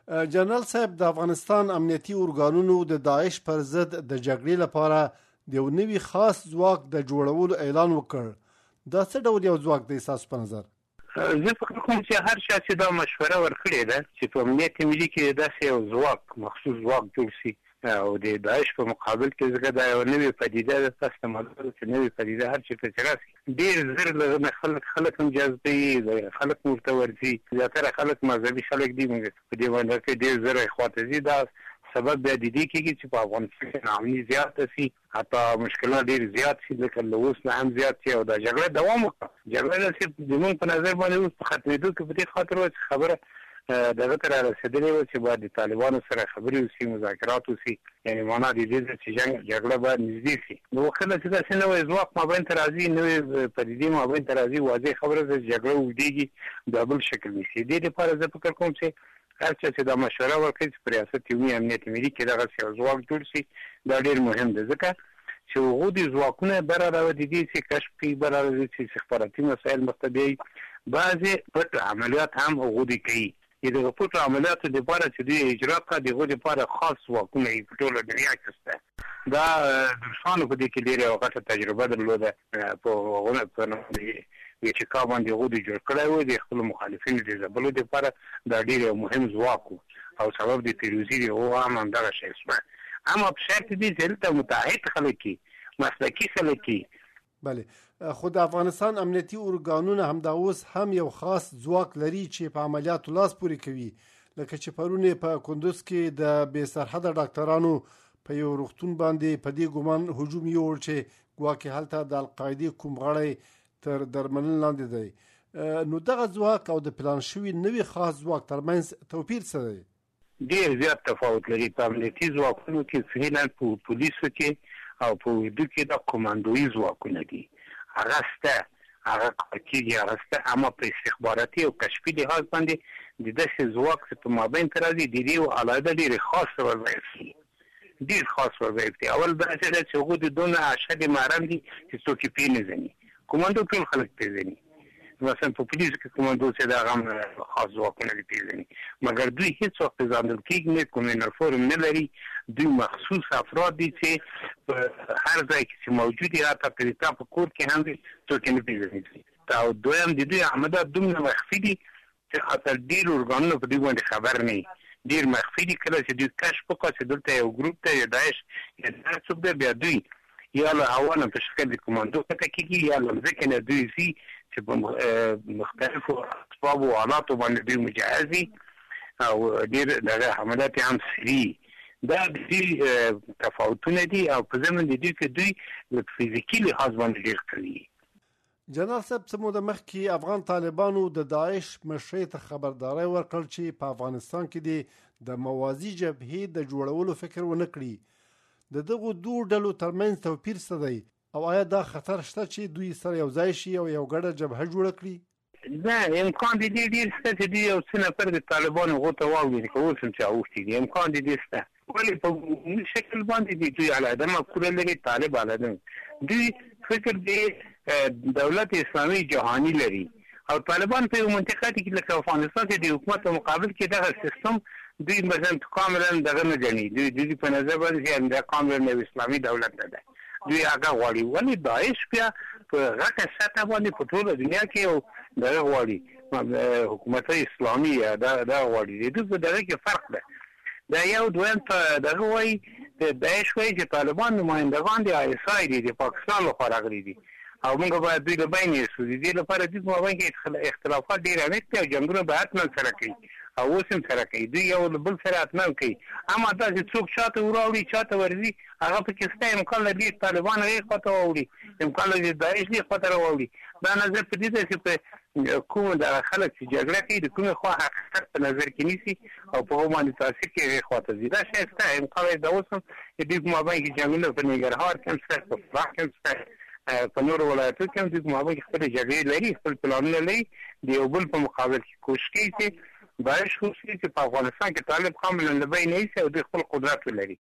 جنرال صاحب، د افغانستان امنیتي ارګانونو د داعش پر ضد د جګړې لپاره د یو نوي خاص ځواک د جوړولو اعلان وکړ. دا څه ډول یو ځواک دی ستاسو په نظر؟ زه فکر کوم چې هر چا چې دا مشوره ورکړې ده چې په امنیت ملي کې داسې یو ځواک، مخصوص ځواک جوړ شي او د داعش په مقابل کې ځکه دا یو نوې پدیده ده. تاسو ته معلومه ده چې نوې پدیده هر چېرته چې راشي ډېر زر له نه خلک هم جذبوي، خلک ورته ورځي. زیاتره خلک مذهبي خلک دي، په دې باندې کې ډېر زر یې خواته ځي. دا سبب بیا د دې کېږي چې په افغانستان کې ناامني زیاته شي، حتی مشکلات ډېر زیات شي، لکه له اوس نه هم زیات شي او دا جګړه دوام وکړي. جګړه داسې زموږ په نظر باندې اوس په ختمېدو کې په دې خاطر وه چې خبره دغه ته رارسېدلې وه چې باید د طالبانو سره خبرې وشي، مذاکرات وشي. یعنې معنا د دې ده چې جګړه باید نږدې شي. نو کله چې داسې نوی ځواک مابین ته راځي، نوې پدیدې مابین ته راځي، واضح خبره ده چې جګړه اوږدېږي، دا بل شکل نیسي. دې دپاره زه فکر کوم چې هر چا چې دا مشوره ورکړي چې په ریاست عمومي امنیت ملي کې دغسې یو ځواک جوړ شي، دا ډېر مهم ده. ځکه چې هغو د ځواکونه بره راودېدي چې کشف کوي، بره راځي چې استخباراتي مسایل مخته بیایي. بعضې پټ عملیات هم هغو دوی کوي. د دغه پټو عملیاتو دپاره چې دوی اجرا کړه، د هغو دپاره خاص ځواکونه یې په ټوله دنیا کې شته. دا د روسانو په دې کې ډېره یوه غټه تجربه درلوده. په هغونه په ویچکا باندې هغو دوی جوړ کړی و د خپلو مخالفینو د ځپلو دپاره. دا ډېر یو مهم ځواک و او سبب د پیروزي د هغو هم همدغه شی شوه. اما په شرط دې چې دلته متعهد خلک وي، مسلکي خلک وي. بله، خو د افغانستان امنیتي ارګانونه همدا اوس هم یو خاص ځواک لري چې په عملیاتو لاس پورې کوي. لکه چې پرون په کندوز کې د بې سرحده ډاکټرانو په یو روغتون باندې په دې ګمان هجوم یووړ چې ګواکې هلته د القاعدې کوم غړی تر درملنې لاندې دی. نو دغه ځواک او د پلان شوي نوي خاص ځواک ترمنځ توپیر څه دی؟ ډېر زیات تفاوت لري. په امنیتي ځواکونو کې فعلا په پولیسو کې او په اردو کې د کمانډوي ځواکونه دي. هغه شته، هغه کېږي، هغه شته. اما په استخباراتي او کشفي لحاظ باندې د داسې ځواک چې په مابین ته راځي، د دې یو علاده ډېرې خاص وظایف دي، ډېر خاص وظایف دي. اول داسې ده چې هغوی د دونه اشد محرم دي چې څوک یې پېژني. کمانډو ټول خلک پېژني. مثلا په پولیسو کې کمانډو چې د هغه هم خاص ځواکونه دي پېژني، مګر دوی هېڅ وخت پېژندل کېږي نه، کوم یونیفورم نه لري. دوی مخصوص افراد دي چې په هر ځای کې چې موجود دي، حتی په په کور کې هم دي، څوک یې نه پېژني. او دویم د دوی عملیات دومره مخفي دي چې حتی ډېر ارګانونه په دوی باندې خبر نه وي. ډېر مخفي دي. کله چې دوی کشف وکړه چې دلته یو ګروپ ته یا داعش یا هر څوک دی، بیا دوی یا له هوا نه په شکل د کمانډو کته کېږي، یا له ځمکې نه دوی ځي چې په مختلفو اسبابو او آلاتو باندې دوی مجهز دي او ډېر دغه عملیات یې هم سري. دا د دوی تفاوتونه دي او په ضمن د دوی کې دوی د فزیکي لحاظ باندې ډېر قوي. جنرال صاحب، څه موده مخکې افغان طالبانو د داعش مشرۍ ته خبرداری ورکړ چې په افغانستان کې د موازي جبهې د جوړولو فکر ونه کړي. د دغو دوو ډلو ترمنځ توپیر څه دی او آیا دا خطر شته چې دوی سره یو ځای شي او یو ګډه جبهه جوړه کړي؟ نه، امکان د دې ډېر شته چې دوی یو څه نفر د طالبانو هغو ته واوړي، که اوس هم چې اوښتي دي. امکان د دې شته، ولې په عمومي شکل باندې دي دوی علیحده مفکوره لري، طالب علیحده. دوی فکر د دولت اسلامي جهاني لري او طالبان په یو منطقه کې لکه افغانستان کې د حکومت په مقابل کې دغه سیستم دوی مثلا کاملا دغه نه ګڼي. دوی په نظر باندې چې دا کاملا یو اسلامي دولت نه ده. دوی هغه غواړي. ولې داعش بیا په غټه سطح باندې په ټوله دنیا کې یو دغه غواړي، حکومت اسلامي دا غواړي. د دوی په دغه کې فرق ده. دا یو. دویم په دغه وایي د داعش وایي چې طالبان نمایندګان د آی اس آی دي، د پاکستان لخوا راغلي دي او موږ باید دوی له بین یوسو. د دې لپاره دوی په مابین کې اختلافات ډېر عمیق دي او جنګونه به حتما سره کوي او اوس هم سره کوي. دوی یو له بل سره حتما کوي. اما داسې څوک چاته وراوړي، چاته ورځي، هغه پکې شته. امکان لري طالبان هغې خواته واوړي، امکان لري داعش دې خواته راواوړي. دا نظر په دې ده چې په کوم دغه خلک چې جګړه کوي د کومې خوا حقیقت په نظر کې نیسي او په هغو باندې تاثیر کوي، هغې خواته ځي. دا شی شته. امکان لري دا اوس هم د دوی په مابین کې جنګونه په ننګرهار کې هم شته، په فراه کې هم شته، په نورو ولایتو کې هم دوی په مابین کې خپلې جګړې لري، خپل پلانونه لري. د یو بل په مقابل کې کوشش کوي چې داعش خصوصي چې په افغانستان کې طالب کاملا له بین ایسي او دوی خپل قدرت ولري.